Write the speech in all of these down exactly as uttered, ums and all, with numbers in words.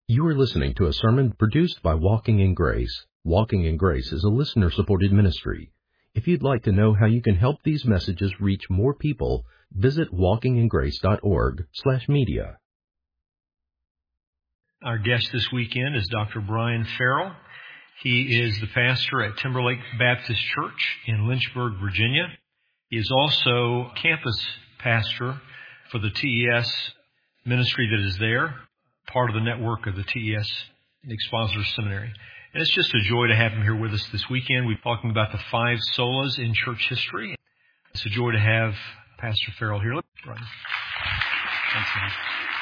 You are listening to a sermon produced by Walking in Grace. Walking in Grace is a listener-supported ministry. If you'd like to know how you can help these messages reach more people, visit walkingingrace.org slash media. Our guest this weekend is Doctor Brian Farrell. He is the pastor at Timberlake Baptist Church in Lynchburg, Virginia. He is also campus pastor for the T E S ministry that is there, part of the network of the T E S Expositor Seminary. And it's just a joy to have him here with us this weekend. We're talking about the five solas in church history. It's a joy to have Pastor Farrell here. Right. Thanks, man.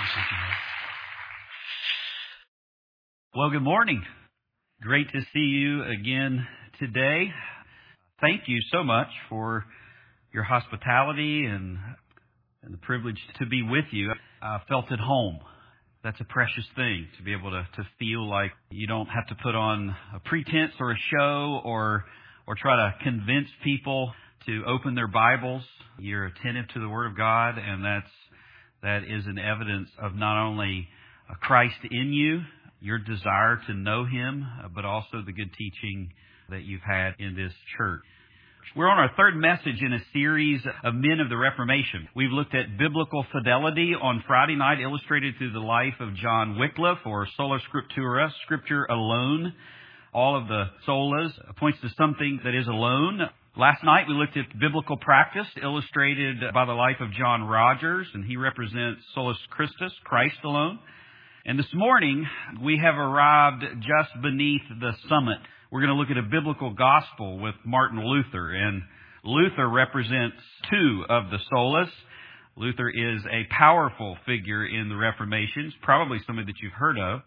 Well, good morning. Great to see you again today. Thank you so much for your hospitality and, and the privilege to be with you. I felt at home. That's a precious thing, to be able to, to feel like you don't have to put on a pretense or a show or or try to convince people to open their Bibles. You're attentive to the Word of God, and that's that is an evidence of not only Christ in you, your desire to know Him, but also the good teaching that you've had in this church. We're on our third message in a series of men of the Reformation. We've looked at biblical fidelity on Friday night, illustrated through the life of John Wycliffe, or Sola Scriptura, Scripture alone. All of the solas points to something that is alone. Last night we looked at biblical practice, illustrated by the life of John Rogers, and he represents Solus Christus, Christ alone. And this morning we have arrived just beneath the summit. We're going to look at a biblical gospel with Martin Luther, and Luther represents two of the solas. Luther is a powerful figure in the Reformation, probably somebody that you've heard of.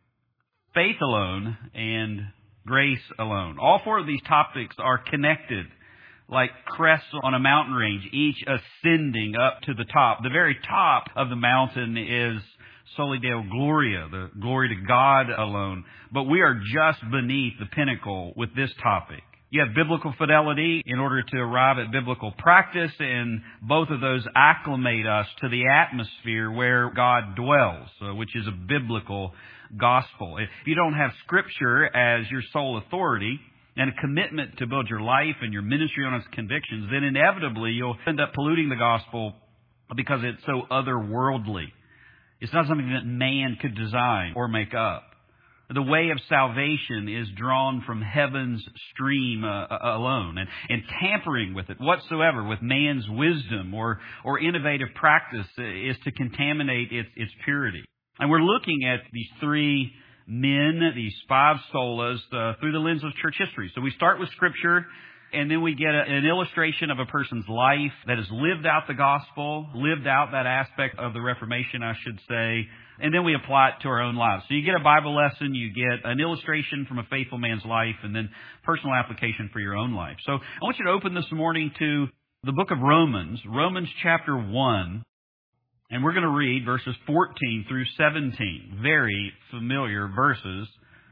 Faith alone and grace alone. All four of these topics are connected like crests on a mountain range, each ascending up to the top. The very top of the mountain is Soli Deo Gloria, the glory to God alone. But we are just beneath the pinnacle with this topic. You have biblical fidelity in order to arrive at biblical practice, and both of those acclimate us to the atmosphere where God dwells, uh, which is a biblical gospel. If you don't have Scripture as your sole authority and a commitment to build your life and your ministry on its convictions, then inevitably you'll end up polluting the gospel because it's so otherworldly. It's not something that man could design or make up. The way of salvation is drawn from heaven's stream uh, alone, and, and tampering with it whatsoever, with man's wisdom or, or innovative practice, is to contaminate its, its purity. And we're looking at these three men, these five solas, uh, through the lens of church history. So we start with Scripture, and then we get a, an illustration of a person's life that has lived out the gospel, lived out that aspect of the Reformation, I should say, and then we apply it to our own lives. So you get a Bible lesson, you get an illustration from a faithful man's life, and then personal application for your own life. So I want you to open this morning to the book of Romans, Romans chapter one, and we're going to read verses fourteen through seventeen. Very familiar verses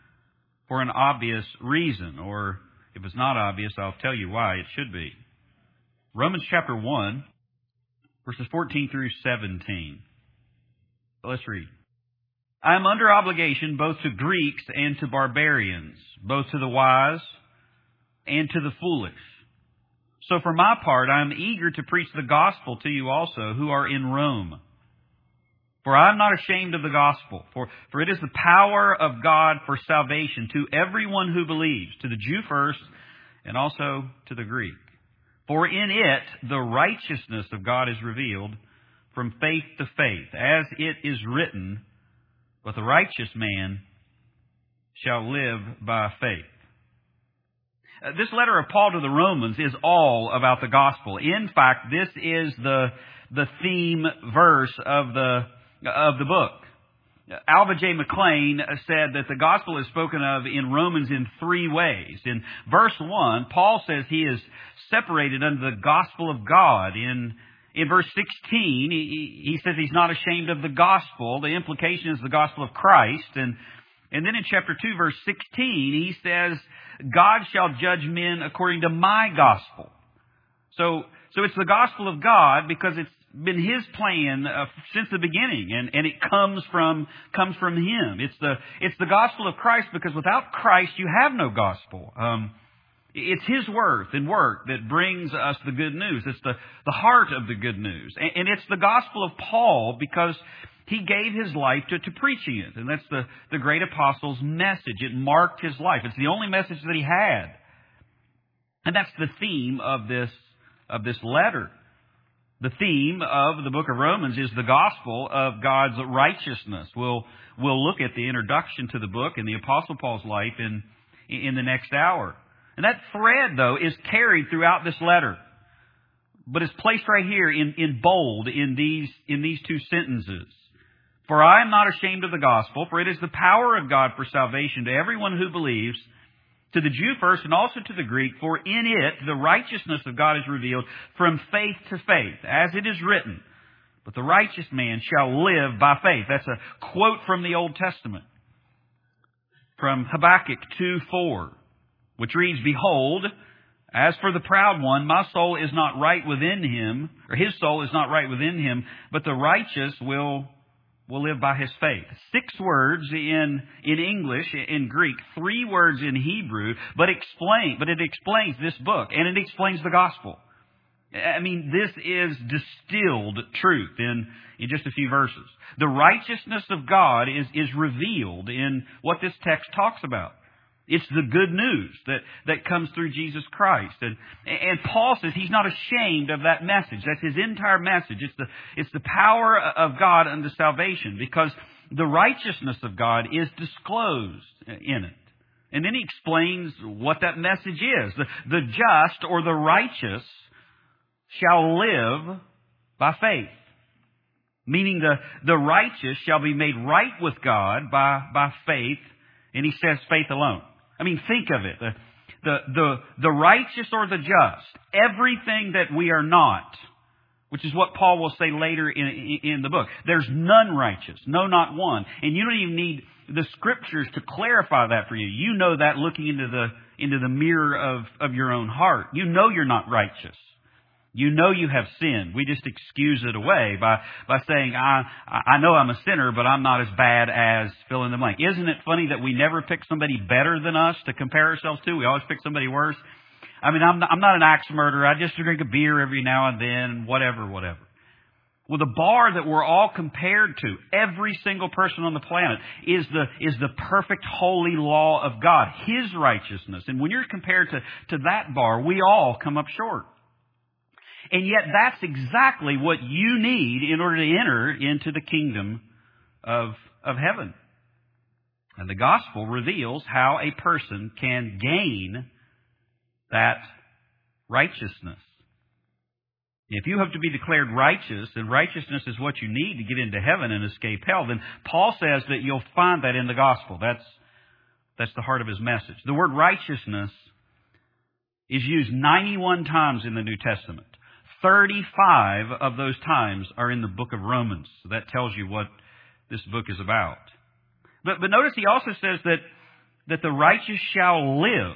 for an obvious reason, or if it's not obvious, I'll tell you why it should be. Romans chapter one, verses fourteen through seventeen. Let's read. I am under obligation both to Greeks and to barbarians, both to the wise and to the foolish. So for my part, I am eager to preach the gospel to you also who are in Rome. For I am not ashamed of the gospel, for, for it is the power of God for salvation to everyone who believes, to the Jew first, and also to the Greek. For in it the righteousness of God is revealed from faith to faith, as it is written, but the righteous man shall live by faith. Uh, this letter of Paul to the Romans is all about the gospel. In fact, this is the the theme verse of the of the book. Alva J. McLean said that the gospel is spoken of in Romans in three ways. In verse one, Paul says he is separated under the gospel of God. In in verse sixteen, he, he says he's not ashamed of the gospel. The implication is the gospel of Christ. And and then in chapter two, verse sixteen, he says, God shall judge men according to my gospel. So so it's the gospel of God because it's been His plan uh, since the beginning, and, and it comes from comes from Him. It's the it's the gospel of Christ, because without Christ you have no gospel. Um, it's His worth and work that brings us the good news. It's the, the heart of the good news, and, and it's the gospel of Paul, because he gave his life to, to preaching it, and that's the the great apostle's message. It marked his life. It's the only message that he had, and that's the theme of this of this letter. The theme of the book of Romans is the gospel of God's righteousness. We'll, we'll look at the introduction to the book and the Apostle Paul's life in, in the next hour. And that thread, though, is carried throughout this letter, but it's placed right here in, in bold in these, in these two sentences. For I am not ashamed of the gospel, for it is the power of God for salvation to everyone who believes, to the Jew first and also to the Greek, for in it the righteousness of God is revealed from faith to faith, as it is written, but the righteous man shall live by faith. That's a quote from the Old Testament, from Habakkuk two four, which reads, Behold, as for the proud one, my soul is not right within him, or his soul is not right within him, but the righteous will will live by his faith. Six words in, in English, in Greek, three words in Hebrew, but explain, but it explains this book, and it explains the gospel. I mean, this is distilled truth in, in just a few verses. The righteousness of God is, is revealed in what this text talks about. It's the good news that, that comes through Jesus Christ. And, and Paul says he's not ashamed of that message. That's his entire message. It's the, it's the power of God unto salvation, because the righteousness of God is disclosed in it. And then he explains what that message is. The, the just or the righteous shall live by faith. Meaning the, the righteous shall be made right with God by, by faith. And he says faith alone. I mean, think of it. The, the, the, the righteous or the just, everything that we are not, which is what Paul will say later in, in, in the book. There's none righteous. No, not one. And you don't even need the scriptures to clarify that for you. You know that looking into the, into the mirror of, of your own heart. You know you're not righteous. You know you have sinned. We just excuse it away by, by saying, I, I know I'm a sinner, but I'm not as bad as fill in the blank. Isn't it funny that we never pick somebody better than us to compare ourselves to? We always pick somebody worse. I mean, I'm not, I'm not an axe murderer. I just drink a beer every now and then, whatever, whatever. Well, the bar that we're all compared to, every single person on the planet, is the, is the perfect holy law of God, His righteousness. And when you're compared to, to that bar, we all come up short. And yet that's exactly what you need in order to enter into the kingdom of, of heaven. And the gospel reveals how a person can gain that righteousness. If you have to be declared righteous, and righteousness is what you need to get into heaven and escape hell, then Paul says that you'll find that in the gospel. That's, that's the heart of his message. The word righteousness is used ninety-one times in the New Testament. thirty-five of those times are in the book of Romans. So that tells you what this book is about. But, but notice he also says that, that the righteous shall live.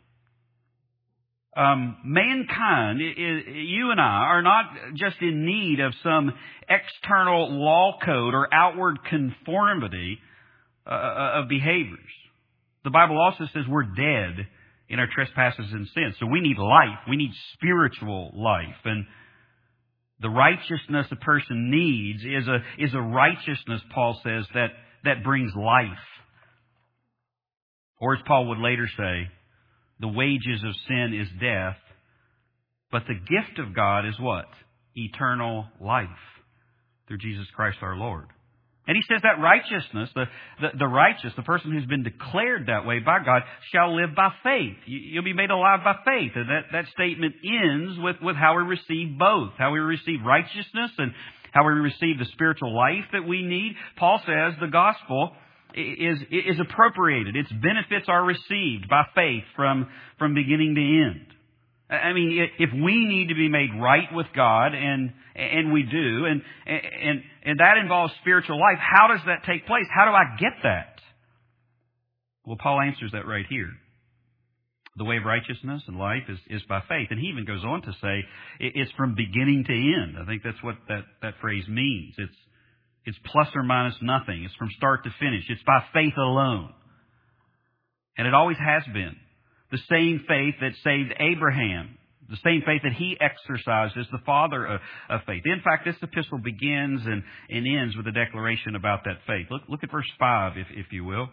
Um, mankind, it, it, you and I, are not just in need of some external law code or outward conformity uh, of behaviors. The Bible also says we're dead in our trespasses and sins. So we need life. We need spiritual life. And the righteousness a person needs is a, is a righteousness, Paul says, that, that brings life. Or as Paul would later say, the wages of sin is death, but the gift of God is what? Eternal life through Jesus Christ our Lord. And he says that righteousness, the, the, the righteous, the person who's been declared that way by God, shall live by faith. You'll be made alive by faith. And that, that statement ends with, with how we receive both. How we receive righteousness and how we receive the spiritual life that we need. Paul says the gospel is, is appropriated. Its benefits are received by faith from, from beginning to end. I mean, if we need to be made right with God, and and we do, and and and that involves spiritual life, how does that take place? How do I get that? Well, Paul answers that right here. The way of righteousness and life is, is by faith. And he even goes on to say it's from beginning to end. I think that's what that, that phrase means. It's, it's plus or minus nothing. It's from start to finish. It's by faith alone. And it always has been. The same faith that saved Abraham. The same faith that he exercised as the father of, of faith. In fact, this epistle begins and, and ends with a declaration about that faith. Look, look at verse five, if, if you will.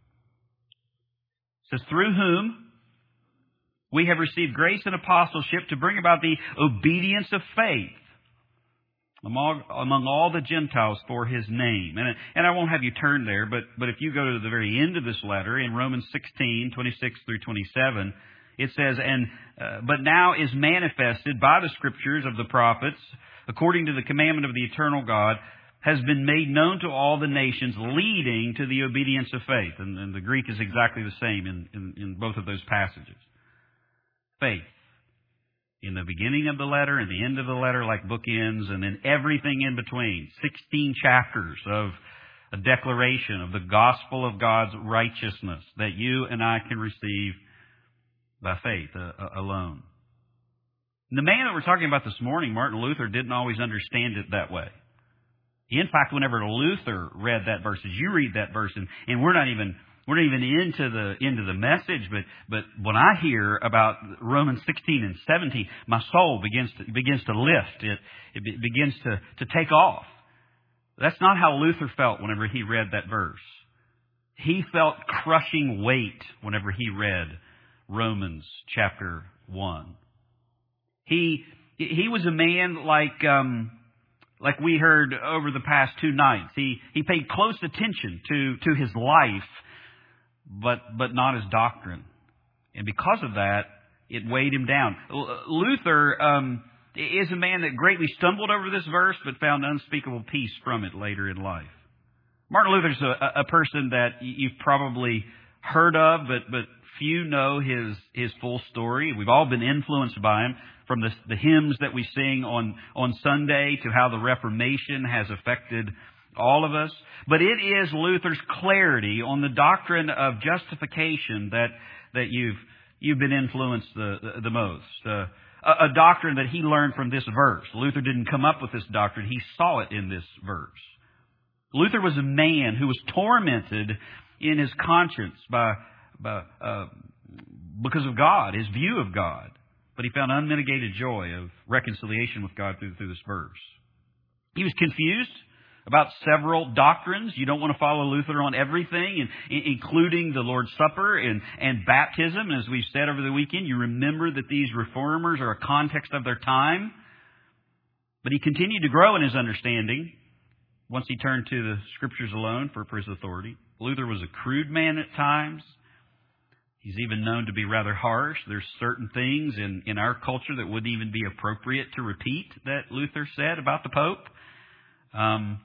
It says, through whom we have received grace and apostleship to bring about the obedience of faith among, among all the Gentiles for His name. And, and I won't have you turn there, but, but if you go to the very end of this letter, in Romans sixteen, twenty-six through twenty-seven, it says, and uh, but now is manifested by the Scriptures of the prophets, according to the commandment of the eternal God, has been made known to all the nations, leading to the obedience of faith. And, and the Greek is exactly the same in, in, in both of those passages. Faith. In the beginning of the letter and the end of the letter like bookends, and then everything in between. sixteen chapters of a declaration of the gospel of God's righteousness that you and I can receive by faith uh, alone. And the man that we're talking about this morning, Martin Luther, didn't always understand it that way. In fact, whenever Luther read that verse, as you read that verse, and, and we're not even we're not even into the into the message, but but when I hear about Romans sixteen and seventeen, my soul begins to begins to lift. It it be, begins to to take off. That's not how Luther felt whenever he read that verse. He felt crushing weight whenever he read Romans chapter one. He he was a man like um, like we heard over the past two nights. He he paid close attention to to his life, but but not his doctrine, and because of that, it weighed him down. Luther um, is a man that greatly stumbled over this verse, but found unspeakable peace from it later in life. Martin Luther's a, a person that you've probably heard of, but but few know his his full story. We've all been influenced by him, from the, the hymns that we sing on, on Sunday to how the Reformation has affected all of us. But it is Luther's clarity on the doctrine of justification that that you've you've been influenced the the, the most. Uh, a, a doctrine that he learned from this verse. Luther didn't come up with this doctrine; he saw it in this verse. Luther was a man who was tormented in his conscience by by uh, because of God, his view of God. But he found unmitigated joy of reconciliation with God through, through this verse. He was confused about several doctrines. You don't want to follow Luther on everything, and, including the Lord's Supper and, and baptism. And as we've said over the weekend, you remember that these reformers are a context of their time. But he continued to grow in his understanding once he turned to the Scriptures alone for, for his authority. Luther was a crude man at times. He's even known to be rather harsh. There's certain things in, in our culture that wouldn't even be appropriate to repeat that Luther said about the Pope. Um,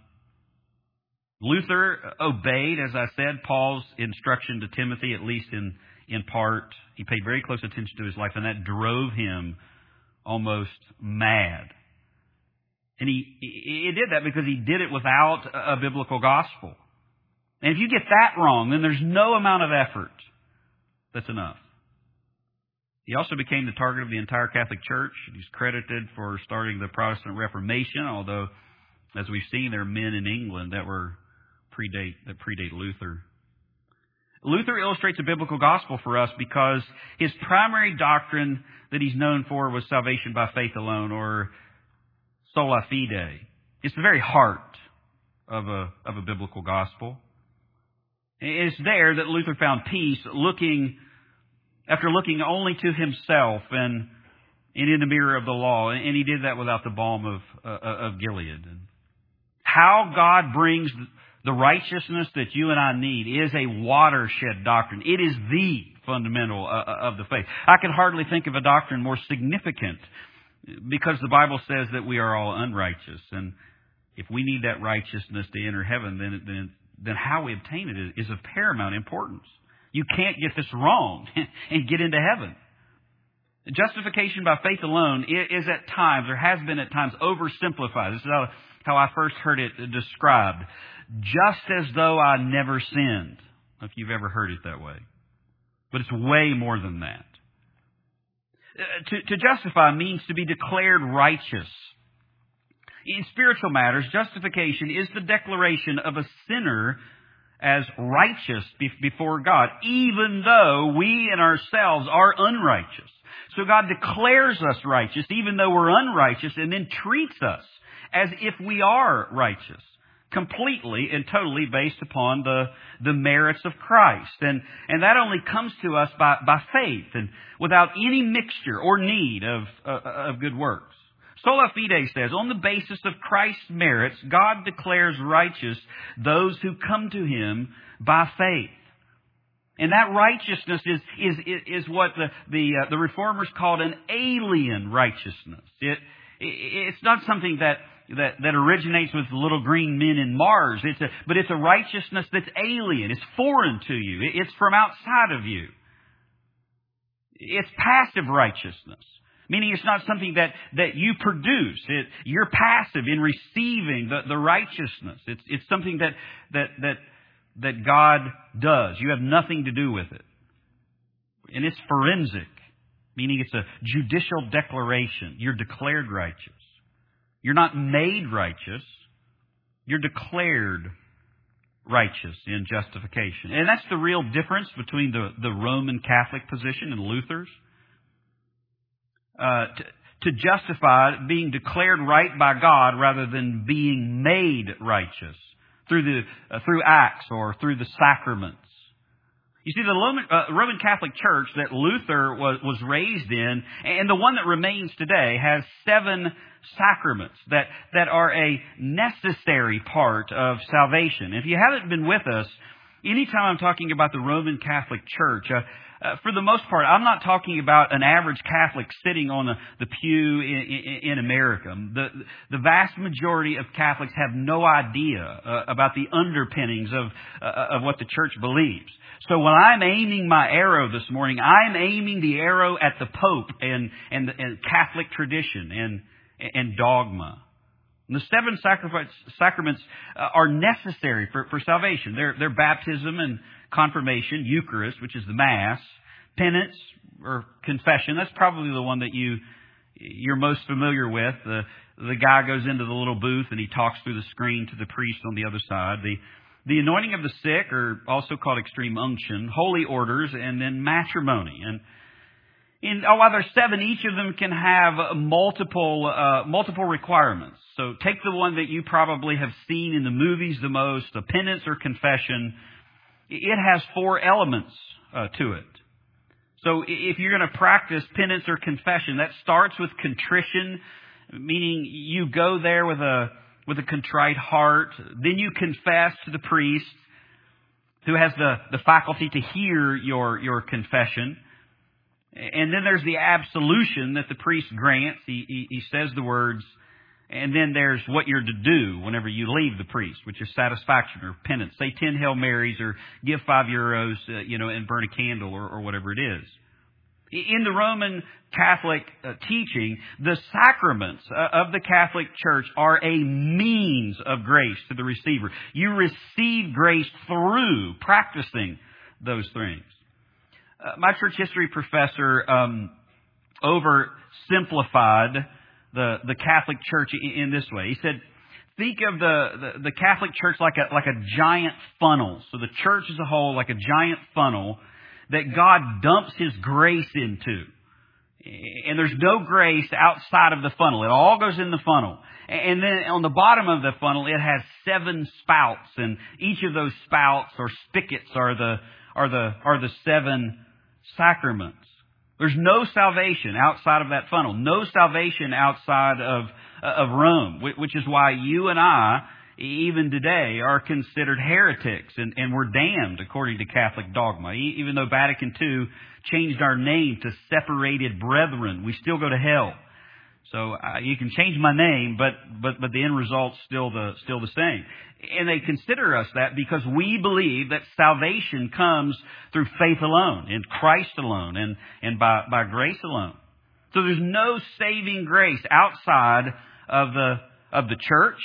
Luther obeyed, as I said, Paul's instruction to Timothy, at least in, in part. He paid very close attention to his life, and that drove him almost mad. And he, he did that because he did it without a biblical gospel. And if you get that wrong, then there's no amount of effort that's enough. He also became the target of the entire Catholic Church. He's credited for starting the Protestant Reformation, although, as we've seen, there are men in England that were predate that predate Luther. Luther illustrates a biblical gospel for us because his primary doctrine that he's known for was salvation by faith alone, or sola fide. It's the very heart of a of a biblical gospel. It's there that Luther found peace, looking after looking only to himself and, and in the mirror of the law, and he did that without the balm of uh, of Gilead. How God brings the righteousness that you and I need is a watershed doctrine. It is the fundamental uh, of the faith. I can hardly think of a doctrine more significant, because the Bible says that we are all unrighteous, and if we need that righteousness to enter heaven, then then then how we obtain it is of paramount importance. You can't get this wrong and get into heaven. Justification by faith alone is at times, or has been at times, oversimplified. This is how, how I first heard it described. Just as though I never sinned. If you've ever heard it that way. But it's way more than that. Uh, to, to justify means to be declared righteous. In spiritual matters, justification is the declaration of a sinner as righteous before God, even though we in ourselves are unrighteous. So God declares us righteous, even though we're unrighteous, and then treats us as if we are righteous, completely and totally based upon the, the merits of Christ. And, and that only comes to us by, by faith and without any mixture or need of, uh, of good works. Sola Fide says, on the basis of Christ's merits, God declares righteous those who come to Him by faith. And that righteousness is is is what the the, uh, the Reformers called an alien righteousness. It, it it's not something that, that that originates with little green men in Mars. It's a but it's a righteousness that's alien. It's foreign to you. It's from outside of you. It's passive righteousness. Meaning it's not something that, that you produce. It, you're passive in receiving the, the righteousness. It's, it's something that, that, that, that God does. You have nothing to do with it. And it's forensic. Meaning it's a judicial declaration. You're declared righteous. You're not made righteous. You're declared righteous in justification. And that's the real difference between the, the Roman Catholic position and Luther's. Uh, to, to justify being declared right by God rather than being made righteous through the uh, through acts or through the sacraments. You see, the Roman, uh, Roman Catholic Church that Luther was, was raised in, and the one that remains today, has seven sacraments that, that are a necessary part of salvation. If you haven't been with us, anytime I'm talking about the Roman Catholic Church, uh, Uh, for the most part, I'm not talking about an average Catholic sitting on the, the pew in, in, in America. The, the vast majority of Catholics have no idea uh, about the underpinnings of, uh, of what the Church believes. So when I'm aiming my arrow this morning, I'm aiming the arrow at the Pope and, and, and Catholic tradition and, and dogma. And the seven sacraments uh, are necessary for, for salvation. They're, they're baptism and confirmation, Eucharist, which is the Mass, penance or confession. That's probably the one that you, you're most familiar with. The, the guy goes into the little booth and he talks through the screen to the priest on the other side. The, the anointing of the sick, or also called extreme unction, holy orders, and then matrimony. And in, oh, while there's seven, each of them can have multiple, uh, multiple requirements. So take the one that you probably have seen in the movies the most, the penance or confession. It has four elements uh, to it. So if you're going to practice penance or confession, that starts with contrition, meaning you go there with a with a contrite heart. Then you confess to the priest, who has the, the faculty to hear your, your confession. And then there's the absolution that the priest grants. He, he, he says the words. And then there's what you're to do whenever you leave the priest, which is satisfaction or penance. Say ten Hail Marys or give five euros, uh, you know, and burn a candle or, or whatever it is. In the Roman Catholic uh, teaching, the sacraments uh, of the Catholic Church are a means of grace to the receiver. You receive grace through practicing those things. Uh, my church history professor um, oversimplified the the Catholic Church in, in this way. He said, think of the, the, the Catholic Church like a like a giant funnel. So the church as a whole like a giant funnel that God dumps His grace into. And there's no grace outside of the funnel. It all goes in the funnel. And then on the bottom of the funnel, it has seven spouts, and each of those spouts or spigots are the are the are the seven sacraments. There's no salvation outside of that funnel. No salvation outside of of Rome, which is why you and I, even today, are considered heretics and, and we're damned according to Catholic dogma. Even though Vatican Two changed our name to Separated Brethren, we still go to hell. So uh, you can change my name, but but but the end result's still the still the same. And they consider us that because we believe that salvation comes through faith alone, in Christ alone, and and by by grace alone. So there's no saving grace outside of the of the church,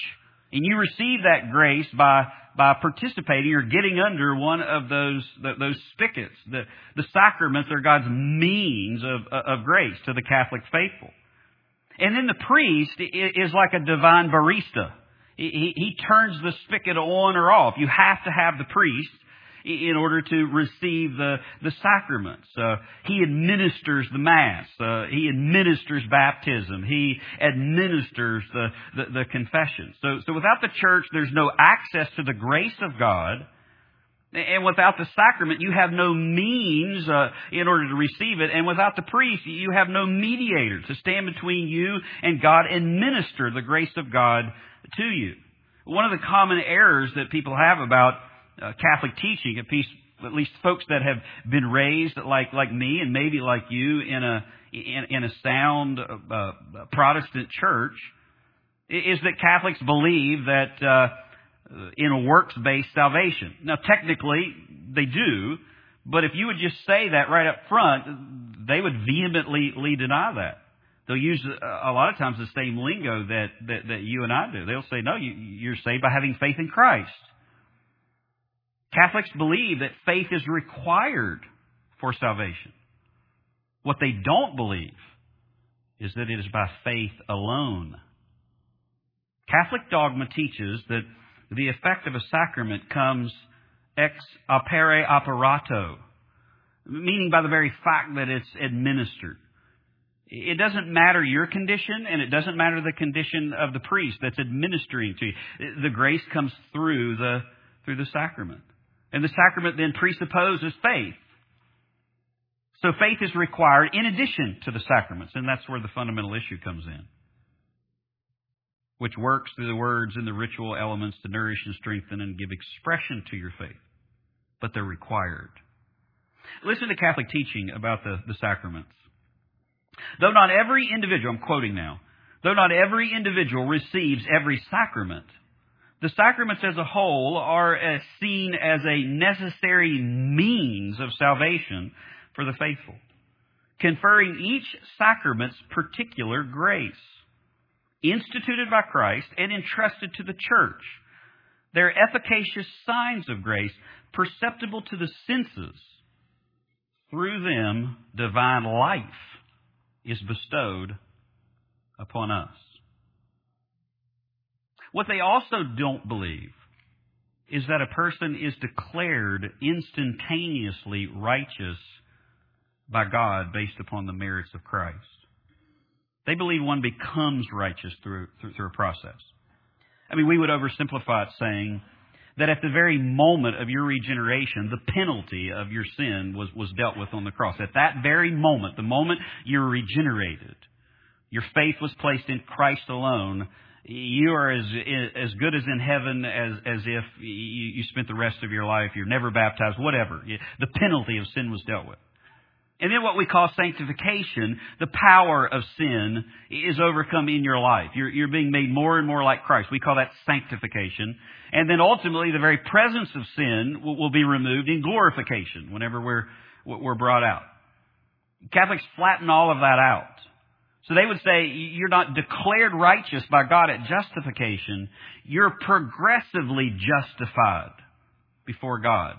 And you receive that grace by by participating or getting under one of those those spigots. The, the sacraments are God's means of, of grace to the Catholic faithful. And then the priest is like a divine barista. He, he turns the spigot on or off. You have to have the priest in order to receive the, the sacraments. Uh, he administers the Mass. Uh, he administers baptism. He administers the, the, the confession. So, so without the church, there's no access to the grace of God. And without the sacrament, you have no means uh, in order to receive it. And without the priest, you have no mediator to stand between you and God and minister the grace of God to you. One of the common errors that people have about uh, Catholic teaching, at least, at least folks that have been raised like like me and maybe like you in a in, in a sound uh, Protestant church, is that Catholics believe that uh, in a works-based salvation. Now, technically, they do, but if you would just say that right up front, they would vehemently deny that. They'll use a lot of times the same lingo that, that, that you and I do. They'll say, no, you, you're saved by having faith in Christ. Catholics believe that faith is required for salvation. What they don't believe is that it is by faith alone. Catholic dogma teaches that the effect of a sacrament comes ex opere operato, meaning by the very fact that it's administered. It doesn't matter your condition, and it doesn't matter the condition of the priest that's administering to you. The grace comes through the through the sacrament. And the sacrament then presupposes faith. So faith is required in addition to the sacraments, and that's where the fundamental issue comes in, which works through the words and the ritual elements to nourish and strengthen and give expression to your faith. But they're required. Listen to Catholic teaching about the, the sacraments. Though not every individual, I'm quoting now, though not every individual receives every sacrament, the sacraments as a whole are as seen as a necessary means of salvation for the faithful, conferring each sacrament's particular grace, instituted by Christ and entrusted to the church. They're efficacious signs of grace, perceptible to the senses. Through them, divine life is bestowed upon us. What they also don't believe is that a person is declared instantaneously righteous by God based upon the merits of Christ. They believe one becomes righteous through, through, through a process. I mean, we would oversimplify it saying that at the very moment of your regeneration, the penalty of your sin was, was dealt with on the cross. At that very moment, the moment you're regenerated, your faith was placed in Christ alone, you are as as good as in heaven as, as if you, you spent the rest of your life, you're never baptized, whatever. The penalty of sin was dealt with. And then what we call sanctification, the power of sin is overcome in your life. You're, you're being made more and more like Christ. We call that sanctification. And then ultimately the very presence of sin will, will be removed in glorification whenever we're, we're brought out. Catholics flatten all of that out. So they would say you're not declared righteous by God at justification. You're progressively justified before God.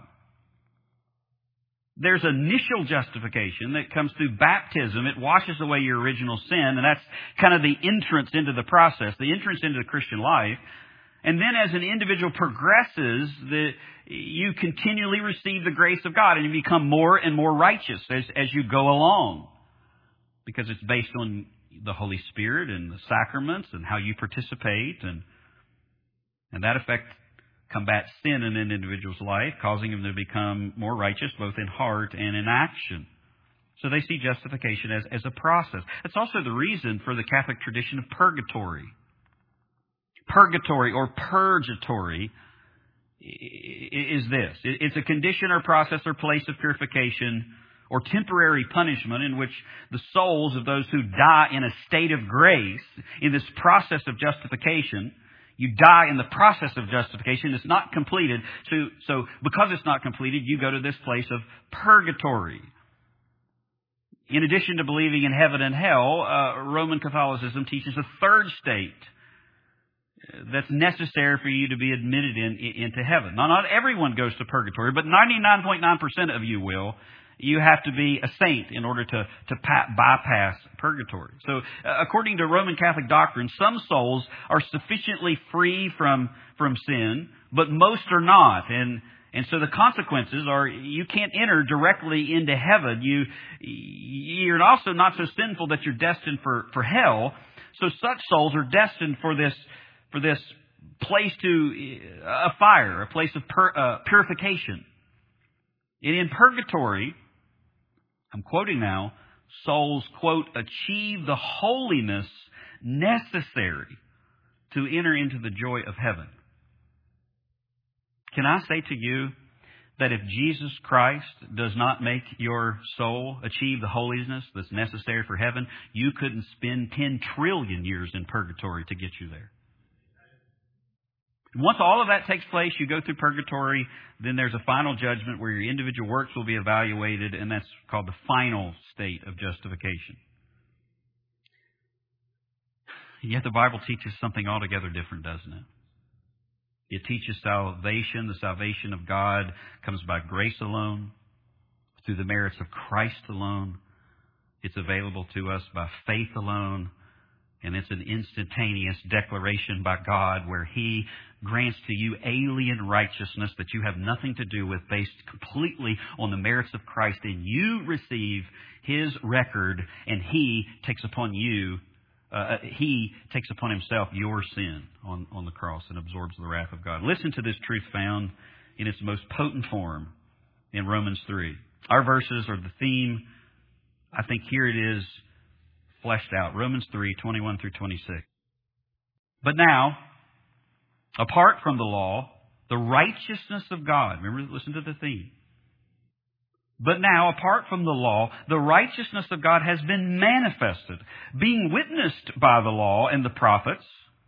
There's initial justification that comes through baptism. It washes away your original sin, and that's kind of the entrance into the process, the entrance into the Christian life. And then as an individual progresses, the, you continually receive the grace of God, and you become more and more righteous as, as you go along, because it's based on the Holy Spirit and the sacraments and how you participate, and and that effect combats sin in an individual's life, causing him to become more righteous both in heart and in action. So they see justification as, as a process. That's also the reason for the Catholic tradition of purgatory. Purgatory or purgatory is this. It's a condition or process or place of purification or temporary punishment in which the souls of those who die in a state of grace, in this process of justification, you die in the process of justification. It's not completed. So, so because it's not completed, you go to this place of purgatory. In addition to believing in heaven and hell, uh, Roman Catholicism teaches a third state. that's necessary for you to be admitted in, into heaven. Now, not everyone goes to purgatory, but ninety-nine point nine percent of you will. You have to be a saint in order to, to pa- bypass purgatory. So, uh, according to Roman Catholic doctrine, some souls are sufficiently free from, from sin, but most are not. And, and so the consequences are you can't enter directly into heaven. You, you're also not so sinful that you're destined for, for hell. So such souls are destined for this, for this place to, a fire, a place of pur, uh, purification. And in purgatory, I'm quoting now, souls, quote, achieve the holiness necessary to enter into the joy of heaven. Can I say to you that if Jesus Christ does not make your soul achieve the holiness that's necessary for heaven, you couldn't spend ten trillion years in purgatory to get you there. Once all of that takes place, you go through purgatory, then there's a final judgment where your individual works will be evaluated, and that's called the final state of justification. Yet the Bible teaches something altogether different, doesn't it? It teaches salvation. The salvation of God comes by grace alone, through the merits of Christ alone. It's available to us by faith alone. And it's an instantaneous declaration by God where He grants to you alien righteousness that you have nothing to do with, based completely on the merits of Christ. And you receive His record, and He takes upon you, uh, He takes upon Himself your sin on, on the cross and absorbs the wrath of God. Listen to this truth found in its most potent form in Romans three. Our verses are the theme. I think here it is fleshed out. Romans three, twenty-one through twenty-six. But now, apart from the law, the righteousness of God. Remember, listen to the theme. But now, apart from the law, the righteousness of God has been manifested, being witnessed by the law and the prophets,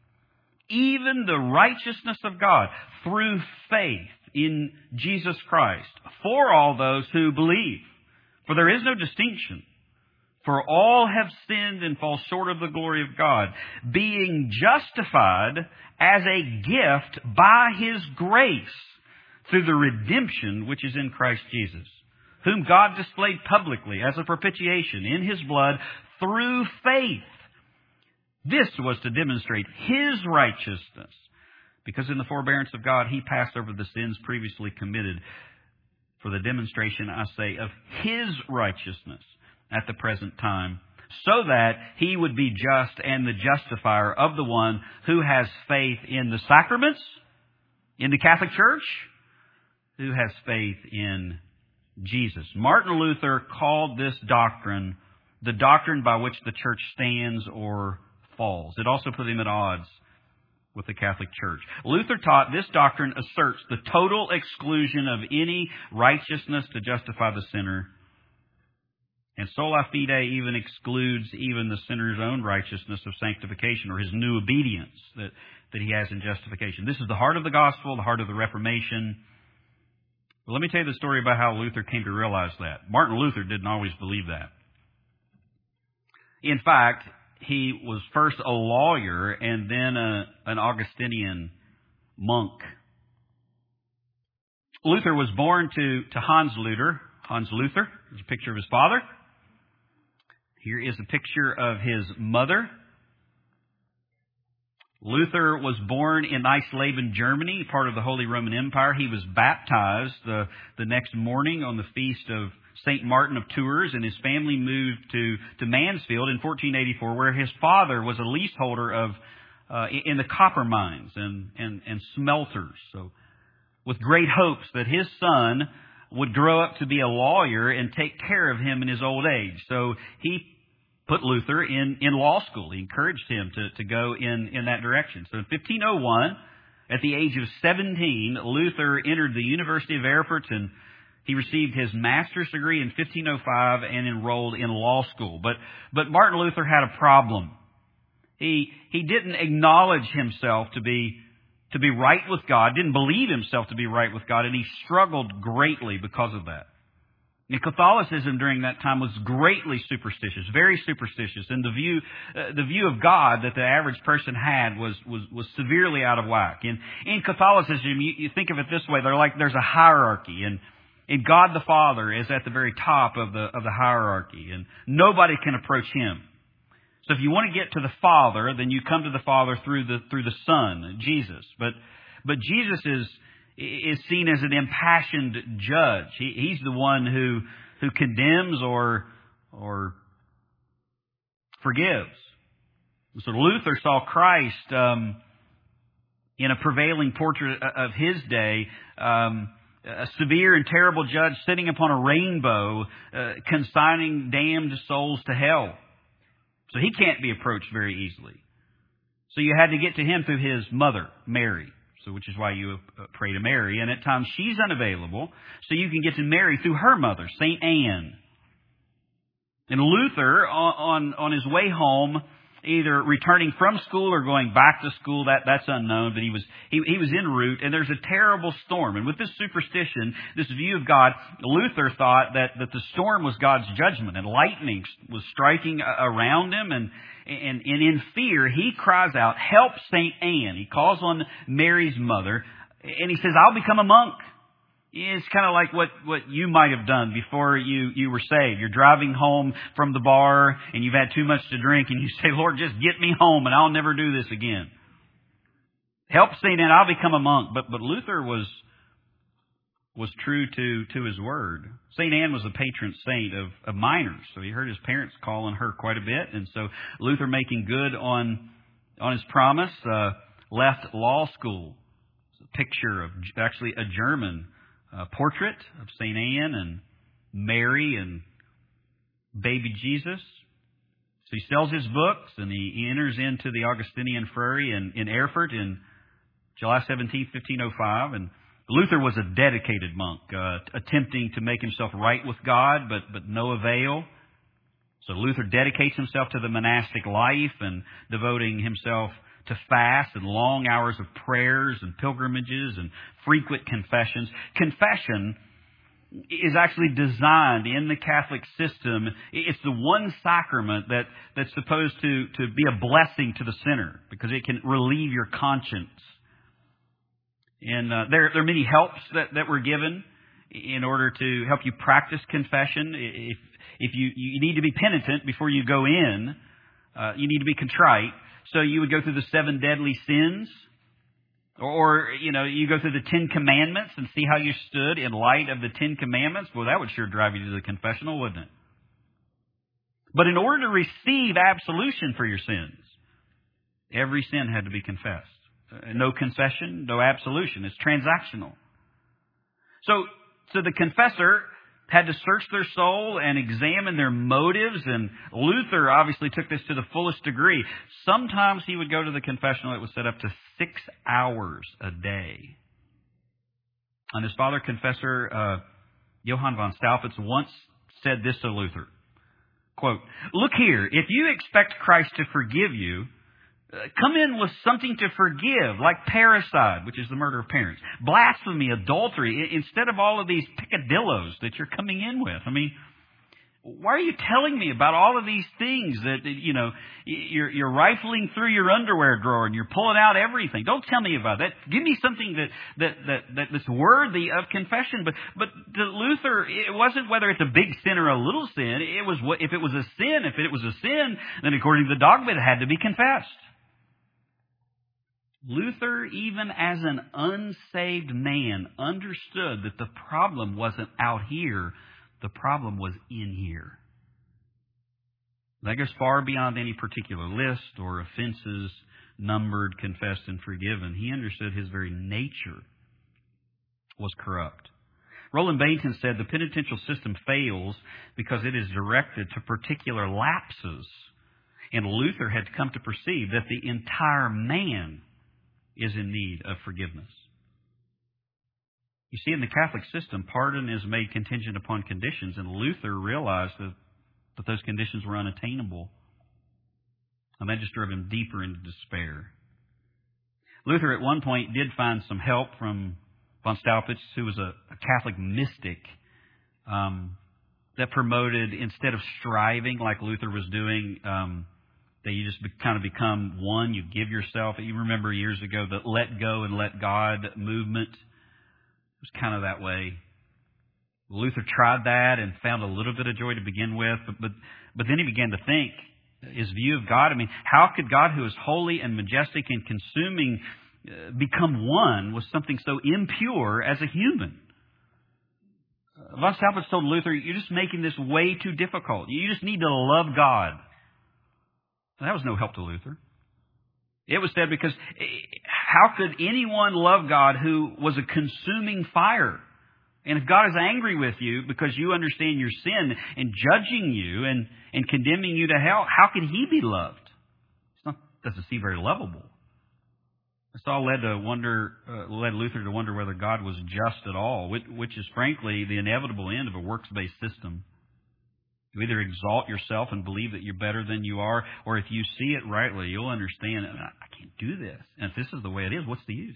even the righteousness of God through faith in Jesus Christ, for all those who believe. For there is no distinction. For all have sinned and fall short of the glory of God, being justified as a gift by His grace through the redemption which is in Christ Jesus, whom God displayed publicly as a propitiation in His blood through faith. This was to demonstrate His righteousness, because in the forbearance of God He passed over the sins previously committed for the demonstration, I say, of His righteousness at the present time, so that He would be just and the justifier of the one who has faith in the sacraments, in the Catholic Church, who has faith in Jesus. Martin Luther called this doctrine the doctrine by which the church stands or falls. It also put him at odds with the Catholic Church. Luther taught this doctrine asserts the total exclusion of any righteousness to justify the sinner. And sola fide even excludes even the sinner's own righteousness of sanctification, or his new obedience that, that he has in justification. This is the heart of the gospel, the heart of the Reformation. But let me tell you the story about how Luther came to realize that. Martin Luther didn't always believe that. In fact, he was first a lawyer and then a, an Augustinian monk. Luther was born to, to Hans Luther. Hans Luther, there's a picture of his father. Here is a picture of his mother. Luther was born in Eisleben, Germany, part of the Holy Roman Empire. He was baptized the, the next morning on the feast of Saint Martin of Tours, and his family moved to, to Mansfield in fourteen eighty-four, where his father was a leaseholder of uh, in the copper mines and, and, and smelters. So, with great hopes that his son would grow up to be a lawyer and take care of him in his old age. So he put Luther in, in law school. He encouraged him to, to go in, in that direction. So in fifteen oh one, at the age of seventeen, Luther entered the University of Erfurt, and he received his master's degree in fifteen oh five and enrolled in law school. But, but Martin Luther had a problem. He, he didn't acknowledge himself to be to be right with God, didn't believe himself to be right with God, and he struggled greatly because of that. And Catholicism during that time was greatly superstitious, very superstitious, and the view uh, the view of God that the average person had was was, was severely out of whack. And in Catholicism, you, you think of it this way: they're like there's a hierarchy, and and God the Father is at the very top of the of the hierarchy, and nobody can approach Him. So if you want to get to the Father, then you come to the Father through the through the Son, Jesus. But but Jesus is. is seen as an impassioned judge. He, he's the one who who condemns or or forgives. So Luther saw Christ um, in a prevailing portrait of his day, um, a severe and terrible judge sitting upon a rainbow, uh, consigning damned souls to hell. So he can't be approached very easily. So you had to get to him through his mother, Mary. So, which is why you pray to Mary. And at times she's unavailable, so you can get to Mary through her mother, Saint Anne. And Luther, on, on his way home, either returning from school or going back to school, that, that's unknown, but he was, he, he was en route, and there's a terrible storm. And with this superstition, this view of God, Luther thought that, that the storm was God's judgment, and lightning was striking around him, and And, and in fear, he cries out, "Help Saint Anne." He calls on Mary's mother, and he says, "I'll become a monk." It's kind of like what, what you might have done before you, you were saved. You're driving home from the bar, and you've had too much to drink, and you say, "Lord, just get me home, and I'll never do this again." Help Saint Anne, I'll become a monk. But, but Luther was was true to, to his word. Saint Anne was a patron saint of, of minors, so he heard his parents call on her quite a bit. And so Luther, making good on on his promise, uh, left law school. It's a picture of actually a German uh, portrait of Saint Anne and Mary and baby Jesus. So he sells his books, and he, he enters into the Augustinian Friary in, in Erfurt in July seventeenth, fifteen oh five, and Luther was a dedicated monk, uh, attempting to make himself right with God, but, but no avail. So Luther dedicates himself to the monastic life and devoting himself to fast and long hours of prayers and pilgrimages and frequent confessions. Confession is actually designed in the Catholic system. It's the one sacrament that, that's supposed to, to be a blessing to the sinner because it can relieve your conscience. And uh, there, there are many helps that, that were given in order to help you practice confession. If if you, you need to be penitent before you go in, uh, you need to be contrite. So you would go through the seven deadly sins, or, or you know you go through the Ten Commandments and see how you stood in light of the Ten Commandments. Well, that would sure drive you to the confessional, wouldn't it? But in order to receive absolution for your sins, every sin had to be confessed. No confession, no absolution. It's transactional. So, so the confessor had to search their soul and examine their motives, and Luther obviously took this to the fullest degree. Sometimes he would go to the confessional that was set up to six hours a day. And his father confessor, uh, Johann von Staupitz, once said this to Luther, quote, "Look here, if you expect Christ to forgive you, come in with something to forgive, like parricide, which is the murder of parents, blasphemy, adultery, instead of all of these picadillos that you're coming in with. I mean, why are you telling me about all of these things that, you know, you're, you're rifling through your underwear drawer and you're pulling out everything? Don't tell me about that. Give me something that, that, that, that that's worthy of confession." But, but to Luther, it wasn't whether it's a big sin or a little sin. It was what, if it was a sin, if it was a sin, then according to the dogma, it had to be confessed. Luther, even as an unsaved man, understood that the problem wasn't out here, the problem was in here. That goes far beyond any particular list or offenses numbered, confessed, and forgiven. He understood his very nature was corrupt. Roland Bainton said the penitential system fails because it is directed to particular lapses. And Luther had come to perceive that the entire man is in need of forgiveness. You see, in the Catholic system, pardon is made contingent upon conditions, and Luther realized that, that those conditions were unattainable. And that just drove him deeper into despair. Luther at one point did find some help from von Staupitz, who was a, a Catholic mystic. Um, that promoted, instead of striving like Luther was doing, um, that you just be, kind of become one, you give yourself. You remember years ago the let go and let God movement. It was kind of that way. Luther tried that and found a little bit of joy to begin with, but, but, but then he began to think, his view of God, I mean, how could God, who is holy and majestic and consuming, uh, become one with something so impure as a human? Uh, von Staupitz told Luther, you're just making this way too difficult. You just need to love God. And that was no help to Luther. It was said because how could anyone love God who was a consuming fire? And if God is angry with you because you understand your sin and judging you and, and condemning you to hell, how can He be loved? It's not, doesn't seem very lovable. This all led to wonder, uh, led Luther to wonder whether God was just at all, which, which is frankly the inevitable end of a works-based system. You either exalt yourself and believe that you're better than you are, or if you see it rightly, you'll understand, I can't do this. And if this is the way it is, what's the use?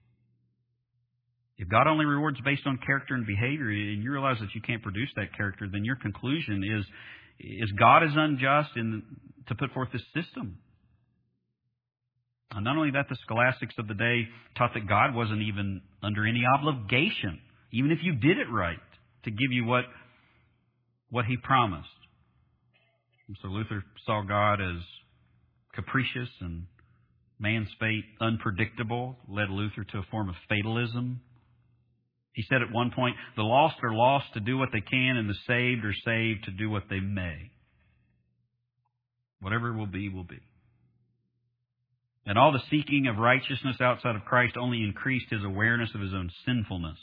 If God only rewards based on character and behavior, and you realize that you can't produce that character, then your conclusion is, is God is unjust in, to put forth this system. And not only that, the scholastics of the day taught that God wasn't even under any obligation, even if you did it right, to give you what what He promised. And so Luther saw God as capricious and man's fate unpredictable, led Luther to a form of fatalism. He said at one point, the lost are lost to do what they can, and the saved are saved to do what they may. Whatever will be, will be. And all the seeking of righteousness outside of Christ only increased his awareness of his own sinfulness.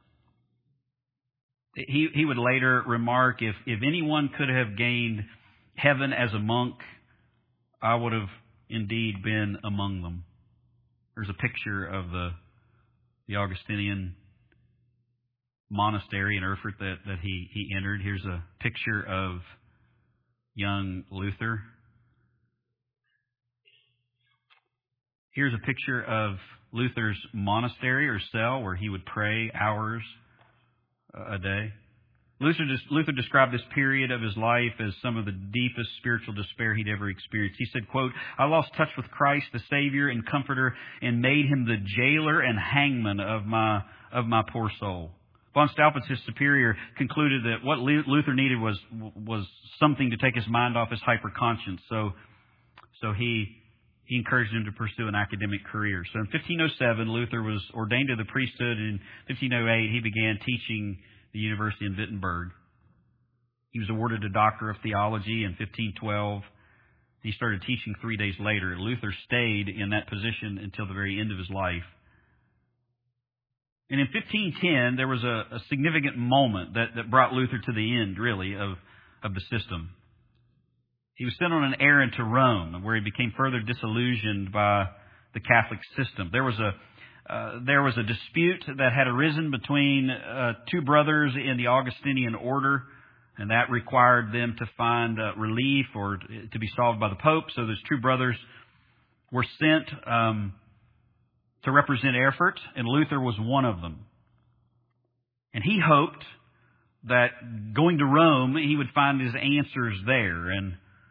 He, he would later remark, if, if anyone could have gained heaven as a monk, I would have indeed been among them. There's a picture of the, the Augustinian monastery in Erfurt that, that he, he entered. Here's a picture of young Luther. Here's a picture of Luther's monastery or cell where he would pray hours a day. Luther, Luther described this period of his life as some of the deepest spiritual despair he'd ever experienced. He said, quote, I lost touch with Christ, the Savior and Comforter, and made Him the jailer and hangman of my of my poor soul. Von Staupitz, his superior, concluded that what Luther needed was was something to take his mind off his hyper-conscience. So, so he he encouraged him to pursue an academic career. So in fifteen oh seven, Luther was ordained to the priesthood. In fifteen oh eight, he began teaching the university in Wittenberg. He was awarded a doctor of theology in fifteen twelve. He started teaching three days later. Luther stayed in that position until the very end of his life. And in fifteen ten, there was a, a significant moment that, that brought Luther to the end, really, of, of the system. He was sent on an errand to Rome, where he became further disillusioned by the Catholic system. There was a uh, there was a dispute that had arisen between uh, two brothers in the Augustinian order, and that required them to find uh, relief or to be solved by the Pope. So those two brothers were sent um, to represent Erfurt, and Luther was one of them. And he hoped that going to Rome, he would find his answers there. And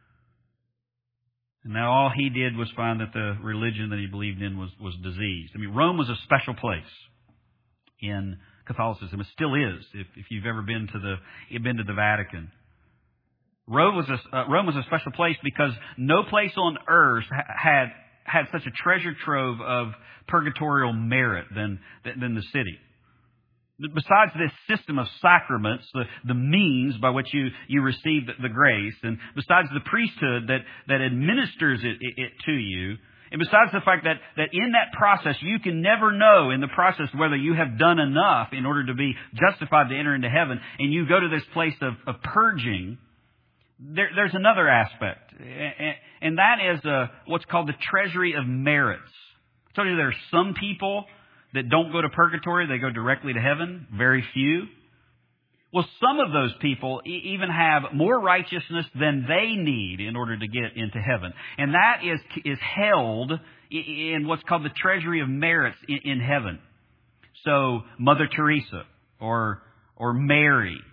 And now all he did was find that the religion that he believed in was, was diseased. I mean, Rome was a special place in Catholicism. It still is, if, if you've ever been to the been to the Vatican. Rome was a uh, Rome was a special place because no place on earth had had such a treasure trove of purgatorial merit than than the city. Besides this system of sacraments, the, the means by which you, you receive the, the grace, and besides the priesthood that, that administers it, it, it to you, and besides the fact that, that in that process you can never know in the process whether you have done enough in order to be justified to enter into heaven, and you go to this place of, of purging, there, there's another aspect, and, and that is uh, what's called the treasury of merits. I told you there are some people that don't go to purgatory, they go directly to heaven. Very few. Well, some of those people e- even have more righteousness than they need in order to get into heaven. And that is is held in what's called the treasury of merits in, in heaven. So Mother Teresa or or Mary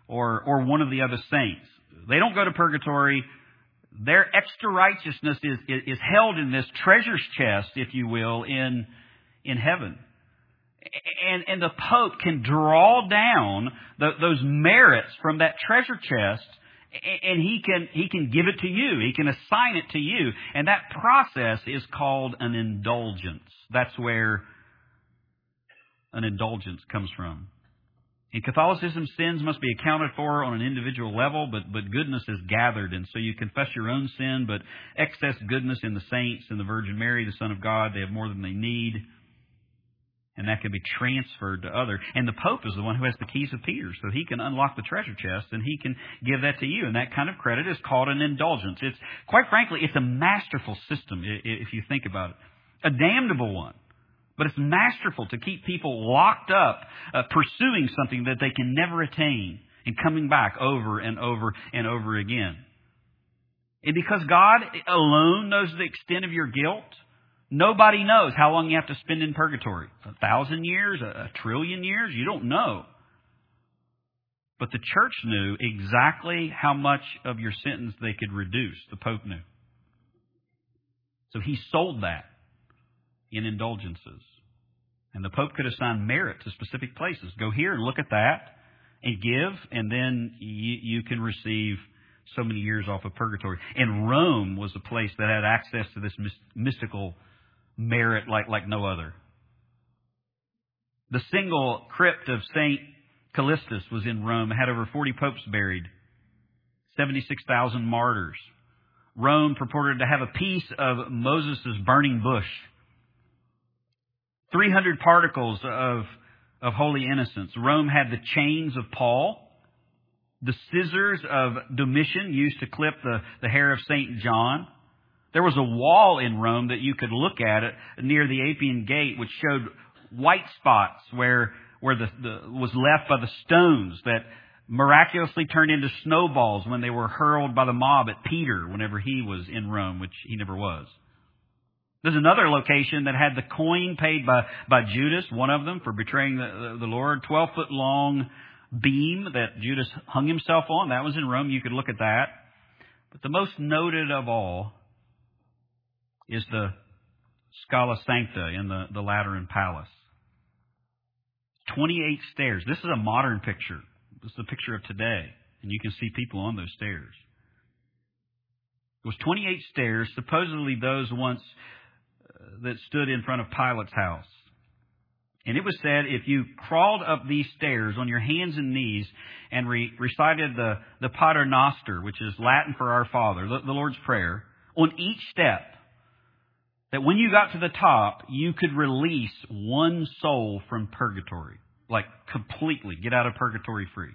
or or one of the other saints. They don't go to purgatory. Their extra righteousness is, is, is held in this treasures chest, if you will, in, in heaven. And, and the Pope can draw down the, those merits from that treasure chest, and he can, he can give it to you. He can assign it to you. And that process is called an indulgence. That's where an indulgence comes from. In Catholicism, sins must be accounted for on an individual level, but, but goodness is gathered. And so you confess your own sin, but excess goodness in the saints and the Virgin Mary, the Son of God, they have more than they need. And that can be transferred to others. And the Pope is the one who has the keys of Peter, so he can unlock the treasure chest and he can give that to you. And that kind of credit is called an indulgence. It's, quite frankly, it's a masterful system if you think about it. A damnable one. But it's masterful to keep people locked up, uh, pursuing something that they can never attain and coming back over and over and over again. And because God alone knows the extent of your guilt, nobody knows how long you have to spend in purgatory. A thousand years, a, a trillion years, you don't know. But the church knew exactly how much of your sentence they could reduce. The Pope knew. So he sold that in indulgences. And the Pope could assign merit to specific places. Go here and look at that and give, and then you, you can receive so many years off of purgatory. And Rome was a place that had access to this mystical merit like, like no other. The single crypt of Saint Callistus was in Rome. It had over forty popes buried, seventy-six thousand martyrs. Rome purported to have a piece of Moses' burning bush. three hundred particles of, of holy innocence. Rome had the chains of Paul, the scissors of Domitian used to clip the, the hair of Saint John. There was a wall in Rome that you could look at it near the Appian Gate, which showed white spots where, where the, the was left by the stones that miraculously turned into snowballs when they were hurled by the mob at Peter whenever he was in Rome, which he never was. There's another location that had the coin paid by, by Judas, one of them, for betraying the, the, the Lord. twelve-foot long beam that Judas hung himself on. That was in Rome. You could look at that. But the most noted of all is the Scala Sancta in the, the Lateran Palace. twenty-eight stairs. This is a modern picture. This is a picture of today. And you can see people on those stairs. It was twenty-eight stairs, supposedly those once that stood in front of Pilate's house. And it was said if you crawled up these stairs on your hands and knees and re- recited the, the Pater Noster, which is Latin for Our Father, the, the Lord's Prayer, on each step, that when you got to the top, you could release one soul from purgatory. Like completely get out of purgatory free.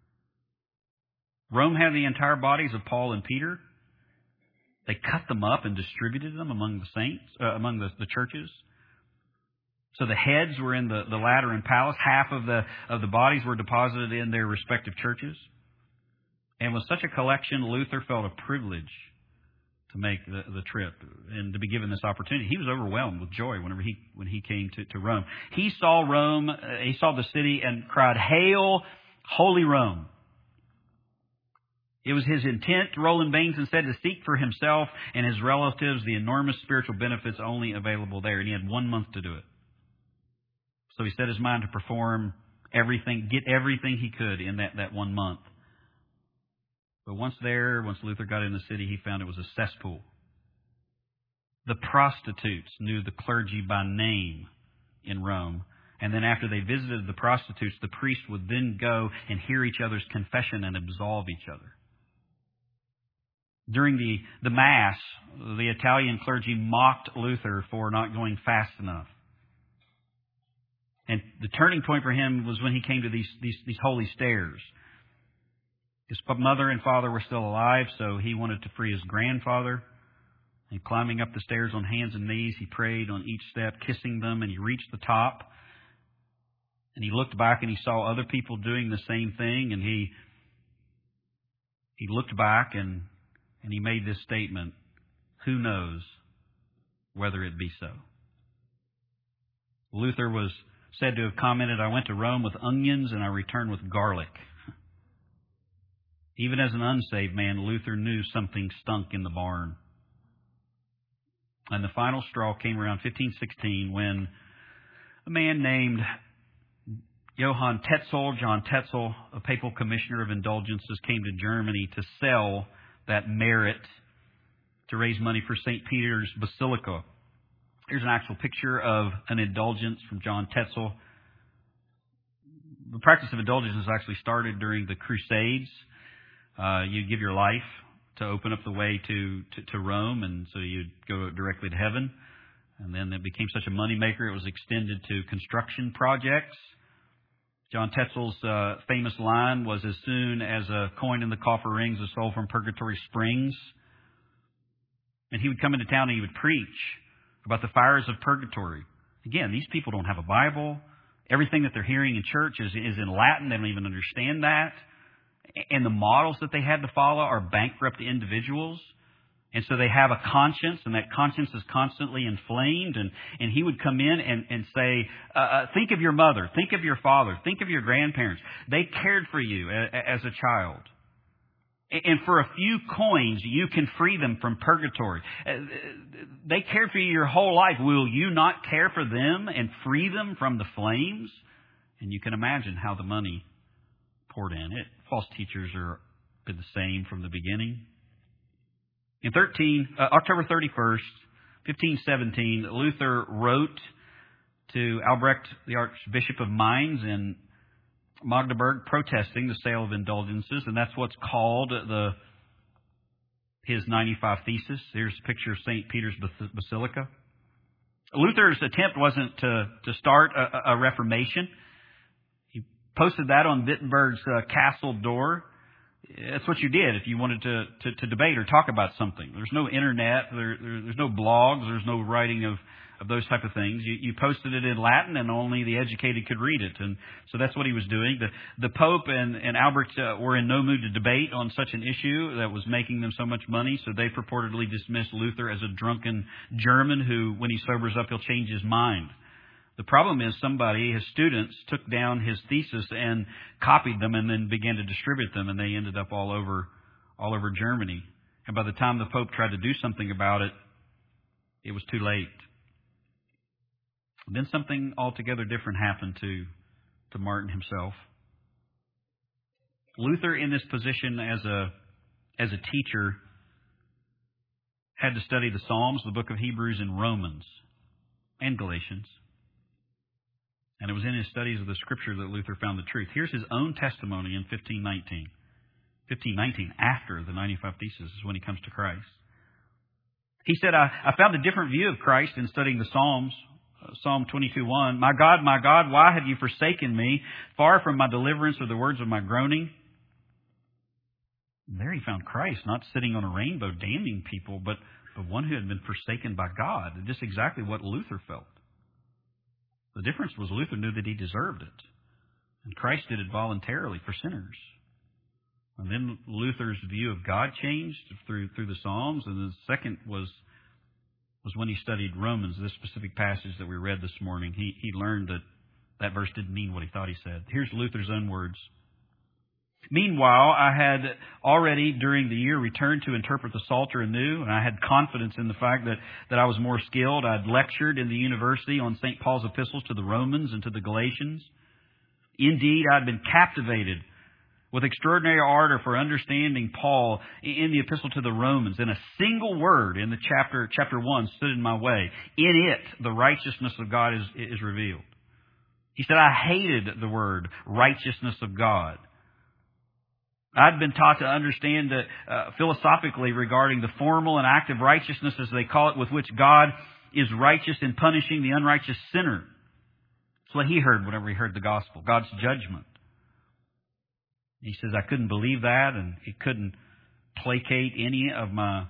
Rome had the entire bodies of Paul and Peter. They cut them up and distributed them among the saints, uh, among the, the churches. So the heads were in the, the Lateran Palace. Half of the of the bodies were deposited in their respective churches. And with such a collection, Luther felt a privilege to make the, the trip and to be given this opportunity. He was overwhelmed with joy whenever he when he came to, to Rome. He saw Rome, uh, he saw the city and cried, "Hail, Holy Rome!" It was his intent, Roland Bainson said, to seek for himself and his relatives the enormous spiritual benefits only available there. And he had one month to do it. So he set his mind to perform everything, get everything he could in that, that one month. But once there, once Luther got in the city, he found it was a cesspool. The prostitutes knew the clergy by name in Rome. And then after they visited the prostitutes, the priest would then go and hear each other's confession and absolve each other. During the, the Mass, the Italian clergy mocked Luther for not going fast enough. And the turning point for him was when he came to these, these, these holy stairs. His mother and father were still alive, so he wanted to free his grandfather. And climbing up the stairs on hands and knees, he prayed on each step, kissing them, and he reached the top. And he looked back and he saw other people doing the same thing, and he he looked back and And he made this statement, "Who knows whether it be so?" Luther was said to have commented, "I went to Rome with onions and I returned with garlic." Even as an unsaved man, Luther knew something stunk in the barn. And the final straw came around fifteen sixteen when a man named Johann Tetzel, John Tetzel, a papal commissioner of indulgences, came to Germany to sell that merit to raise money for Saint Peter's Basilica. Here's an actual picture of an indulgence from John Tetzel. The practice of indulgences actually started during the Crusades. Uh, you give your life to open up the way to, to, to Rome, and so you'd go directly to heaven. And then it became such a moneymaker, it was extended to construction projects. John Tetzel's uh, famous line was, "As soon as a coin in the coffer rings, a soul from purgatory springs." And he would come into town and he would preach about the fires of purgatory. Again, these people don't have a Bible. Everything that they're hearing in church is, is in Latin. They don't even understand that. And the models that they had to follow are bankrupt individuals. And so they have a conscience, and that conscience is constantly inflamed. And, and he would come in and, and say, uh, uh, think of your mother, think of your father, think of your grandparents. They cared for you a, a, as a child. And for a few coins, you can free them from purgatory. They cared for you your whole life. Will you not care for them and free them from the flames? And you can imagine how the money poured in. It, false teachers are been the same from the beginning. In thirteen, uh, October thirty-first, fifteen seventeen, Luther wrote to Albrecht, the Archbishop of Mainz, in Magdeburg, protesting the sale of indulgences, and that's what's called the his ninety-five Thesis. Here's a picture of Saint Peter's Basilica. Luther's attempt wasn't to, to start a, a reformation. He posted that on Wittenberg's uh, castle door. That's what you did if you wanted to, to, to debate or talk about something. There's no internet, there, there, there's no blogs, there's no writing of, of those type of things. You, you posted it in Latin, and only the educated could read it. And so that's what he was doing. The, the Pope and, and Albert uh, were in no mood to debate on such an issue that was making them so much money, so they purportedly dismissed Luther as a drunken German who, when he sobers up, he'll change his mind. The problem is somebody, his students, took down his thesis and copied them and then began to distribute them, and they ended up all over all over Germany. And by the time the Pope tried to do something about it, it was too late. Then something altogether different happened to, to Martin himself. Luther, in this position as a as a teacher, had to study the Psalms, the book of Hebrews, and Romans, and Galatians. And it was in his studies of the Scripture that Luther found the truth. Here's his own testimony in fifteen nineteen. fifteen nineteen, after the ninety-five Theses, is when he comes to Christ. He said, I, I found a different view of Christ in studying the Psalms. Uh, Psalm twenty-two one, "My God, my God, why have you forsaken me? Far from my deliverance are the words of my groaning." And there he found Christ, not sitting on a rainbow damning people, but, but one who had been forsaken by God. And just exactly what Luther felt. The difference was Luther knew that he deserved it. And Christ did it voluntarily for sinners. And then Luther's view of God changed through through the Psalms. And the second was was when he studied Romans, this specific passage that we read this morning. He, he learned that that verse didn't mean what he thought he said. Here's Luther's own words. "Meanwhile, I had already during the year returned to interpret the Psalter anew, and I had confidence in the fact that, that I was more skilled. I had lectured in the university on Saint Paul's epistles to the Romans and to the Galatians. Indeed, I had been captivated with extraordinary ardor for understanding Paul in the epistle to the Romans, and a single word in the chapter chapter one stood in my way. In it, the righteousness of God is, is revealed." He said, "I hated the word righteousness of God. I'd been taught to understand uh, uh, philosophically regarding the formal and active righteousness, as they call it, with which God is righteous in punishing the unrighteous sinner." That's what he heard whenever he heard the gospel, God's judgment. He says, I couldn't believe that, and it couldn't placate any of my,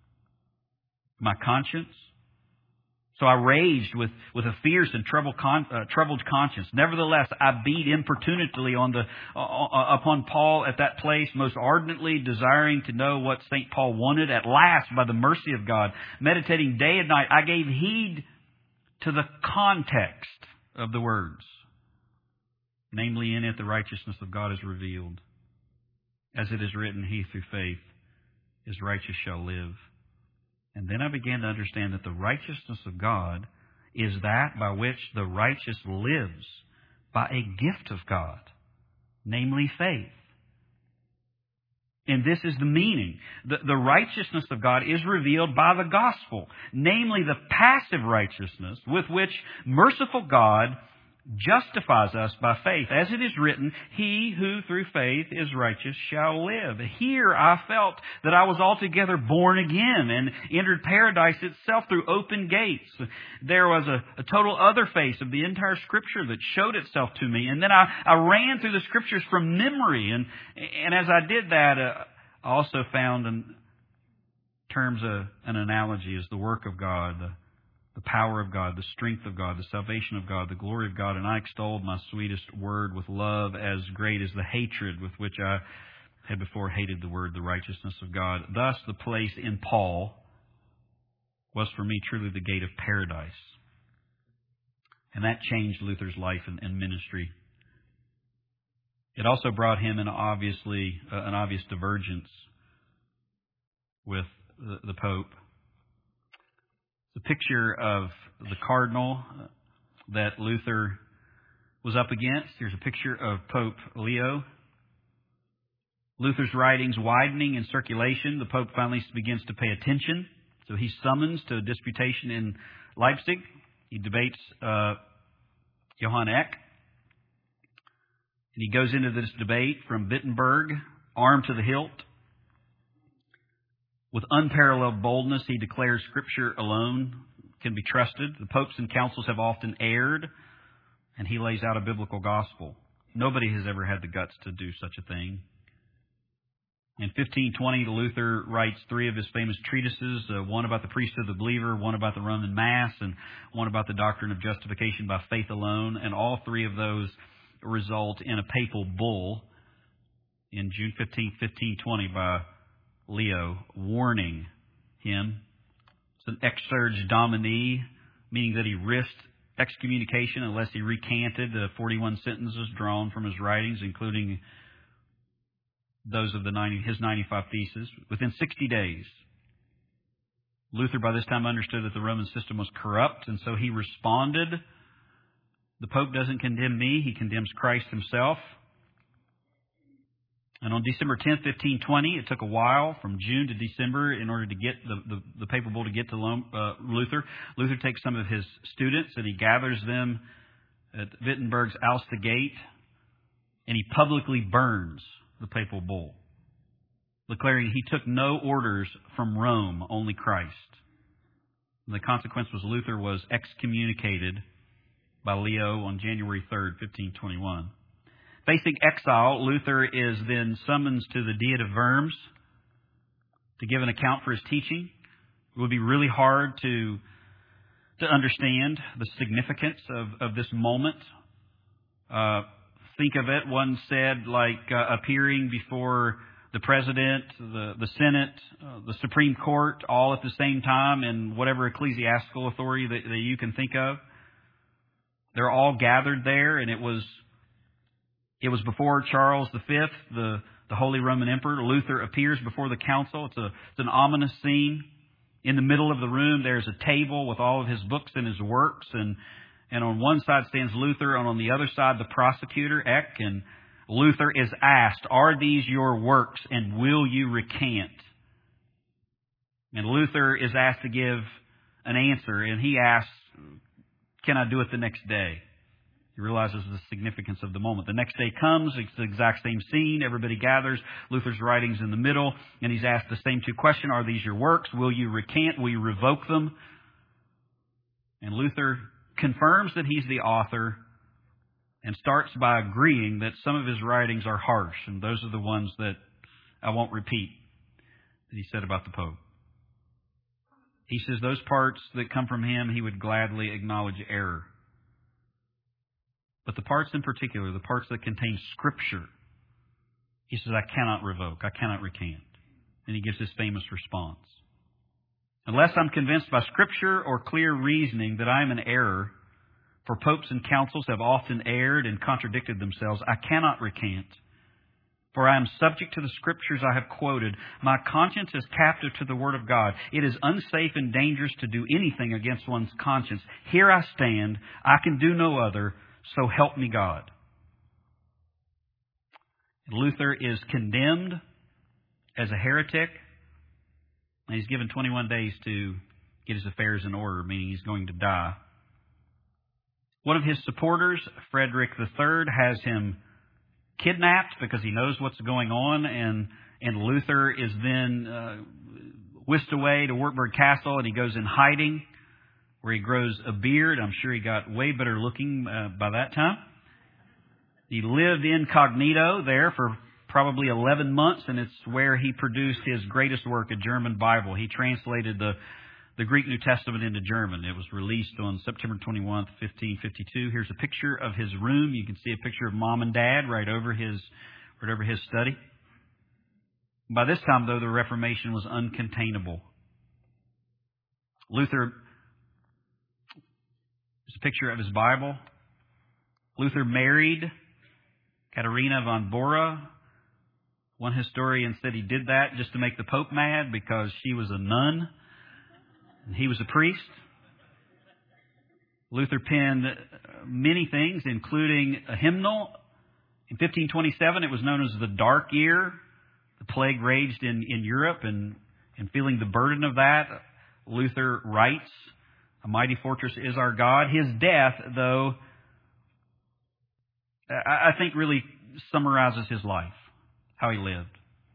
my conscience. So I raged with, with a fierce and troubled, con, uh, troubled conscience. Nevertheless, I beat importunately on the, uh, upon Paul at that place, most ardently desiring to know what Saint Paul wanted. At last, by the mercy of God, meditating day and night, I gave heed to the context of the words. Namely, in it the righteousness of God is revealed, as it is written, he through faith is righteous shall live. And then I began to understand that the righteousness of God is that by which the righteous lives by a gift of God, namely faith. And this is the meaning. The, the righteousness of God is revealed by the gospel, namely the passive righteousness with which merciful God justifies us by faith. As it is written, he who through faith is righteous shall live. Here I felt that I was altogether born again and entered paradise itself through open gates. There was a, a total other face of the entire Scripture that showed itself to me. And then I, I ran through the Scriptures from memory. And, and as I did that, uh, I also found in terms of an analogy is the work of God, the The power of God, the strength of God, the salvation of God, the glory of God. And I extolled my sweetest word with love as great as the hatred with which I had before hated the word, the righteousness of God. Thus, the place in Paul was for me truly the gate of paradise. And that changed Luther's life and, and ministry. It also brought him in obviously uh, an obvious divergence with the, the Pope. The picture of the cardinal that Luther was up against. Here's a picture of Pope Leo. Luther's writings widening in circulation. The Pope finally begins to pay attention. So he's summoned to a disputation in Leipzig. He debates uh, Johann Eck. And he goes into this debate from Wittenberg, armed to the hilt. With unparalleled boldness, he declares Scripture alone can be trusted. The popes and councils have often erred, and he lays out a biblical gospel. Nobody has ever had the guts to do such a thing. In fifteen twenty, Luther writes three of his famous treatises, uh, one about the priesthood of the believer, one about the Roman Mass, and one about the doctrine of justification by faith alone. And all three of those result in a papal bull in June fifteenth, fifteen twenty by Leo, warning him. It's an exsurge domini, meaning that he risked excommunication unless he recanted the forty-one sentences drawn from his writings, including those of the ninety, his ninety-five theses, within sixty days. Luther by this time understood that the Roman system was corrupt, and so he responded, the Pope doesn't condemn me, he condemns Christ himself. And on December tenth, fifteen twenty, it took a while from June to December in order to get the, the, the papal bull to get to uh, Luther. Luther takes some of his students and he gathers them at Wittenberg's Alster Gate, and he publicly burns the papal bull, declaring he took no orders from Rome, only Christ. And the consequence was Luther was excommunicated by Leo on January third, fifteen twenty-one. Facing exile, Luther is then summoned to the Diet of Worms to give an account for his teaching. It would be really hard to, to understand the significance of, of this moment. Uh, think of it, one said, like uh, appearing before the President, the, the Senate, uh, the Supreme Court, all at the same time in whatever ecclesiastical authority that, that you can think of. They're all gathered there, and it was It was before Charles the Fifth, the, the Holy Roman Emperor. Luther appears before the council. It's, a, it's an ominous scene. In the middle of the room, there's a table with all of his books and his works. And, and on one side stands Luther, and on the other side, the prosecutor, Eck. And Luther is asked, "Are these your works, and will you recant?" And Luther is asked to give an answer, and he asks, "Can I do it the next day?" He realizes the significance of the moment. The next day comes, it's the exact same scene. Everybody gathers. Luther's writing's in the middle, and he's asked the same two questions. Are these your works? Will you recant? Will you revoke them? And Luther confirms that he's the author and starts by agreeing that some of his writings are harsh, and those are the ones that I won't repeat that he said about the Pope. He says those parts that come from him, he would gladly acknowledge error. But the parts in particular, the parts that contain Scripture, he says, I cannot revoke, I cannot recant. And he gives his famous response. Unless I'm convinced by Scripture or clear reasoning that I am in error, for popes and councils have often erred and contradicted themselves, I cannot recant. For I am subject to the Scriptures I have quoted. My conscience is captive to the Word of God. It is unsafe and dangerous to do anything against one's conscience. Here I stand. I can do no other. So help me God. Luther is condemned as a heretic. And he's given twenty-one days to get his affairs in order, meaning he's going to die. One of his supporters, Frederick the Third, has him kidnapped because he knows what's going on, and, and Luther is then uh, whisked away to Wartburg Castle, and he goes in hiding, where he grows a beard. I'm sure he got way better looking uh, by that time. He lived incognito there for probably eleven months, and it's where he produced his greatest work, a German Bible. He translated the, the Greek New Testament into German. It was released on September twenty-first, fifteen fifty-two. Here's a picture of his room. You can see a picture of Mom and Dad right over his, right over his study. By this time, though, the Reformation was uncontainable. Luther, there's a picture of his Bible. Luther married Katharina von Bora. One historian said he did that just to make the Pope mad because she was a nun and he was a priest. Luther penned many things, including a hymnal. In fifteen twenty-seven, it was known as the Dark Year. The plague raged in, in Europe, and, and feeling the burden of that, Luther writes, "A mighty fortress is our God." His death, though, I think really summarizes his life, how he lived.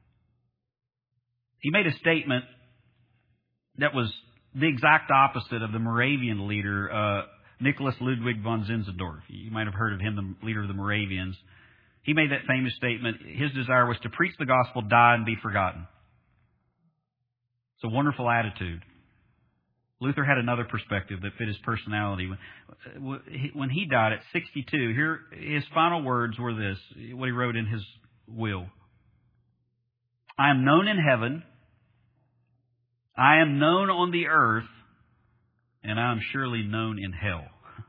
He made a statement that was the exact opposite of the Moravian leader, uh, Nicholas Ludwig von Zinzendorf. You might have heard of him, the leader of the Moravians. He made that famous statement. His desire was to preach the gospel, die, and be forgotten. It's a wonderful attitude. Luther had another perspective that fit his personality. When he died at sixty-two, here his final words were this, what he wrote in his will. "I am known in heaven, I am known on the earth, and I am surely known in hell."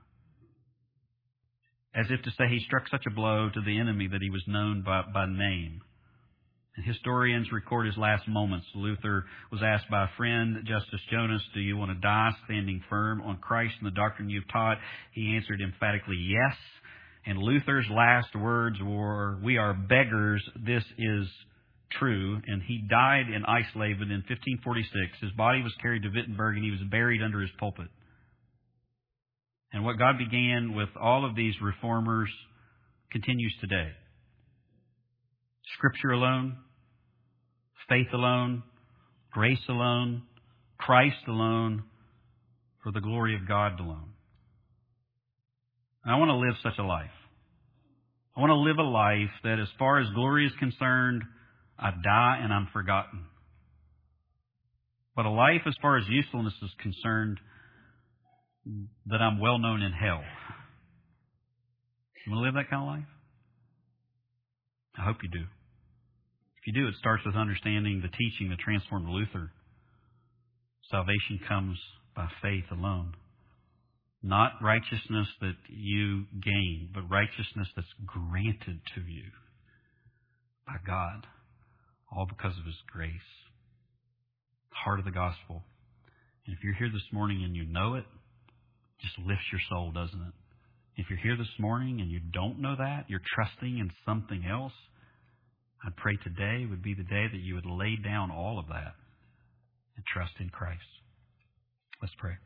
As if to say he struck such a blow to the enemy that he was known by, by name. And historians record his last moments. Luther was asked by a friend, Justus Jonas, "Do you want to die standing firm on Christ and the doctrine you've taught?" He answered emphatically, "Yes." And Luther's last words were, "We are beggars, this is true." And he died in Eisleben in fifteen forty-six. His body was carried to Wittenberg, and he was buried under his pulpit. And what God began with all of these reformers continues today. Scripture alone, faith alone, grace alone, Christ alone, for the glory of God alone. And I want to live such a life. I want to live a life that, as far as glory is concerned, I die and I'm forgotten. But a life, as far as usefulness is concerned, that I'm well known in hell. You want to live that kind of life? I hope you do. If you do, it starts with understanding the teaching that transformed Luther. Salvation comes by faith alone. Not righteousness that you gain, but righteousness that's granted to you by God. All because of His grace. The heart of the gospel. And if you're here this morning and you know it, just lifts your soul, doesn't it? If you're here this morning and you don't know that, you're trusting in something else, I'd pray today would be the day that you would lay down all of that and trust in Christ. Let's pray.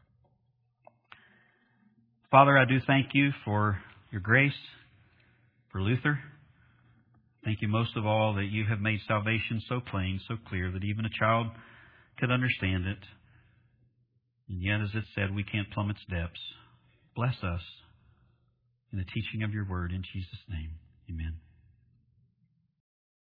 Father, I do thank you for your grace, for Luther. Thank you most of all that you have made salvation so plain, so clear, that even a child could understand it. And yet, as it said, we can't plumb its depths. Bless us in the teaching of your word. In Jesus' name, amen.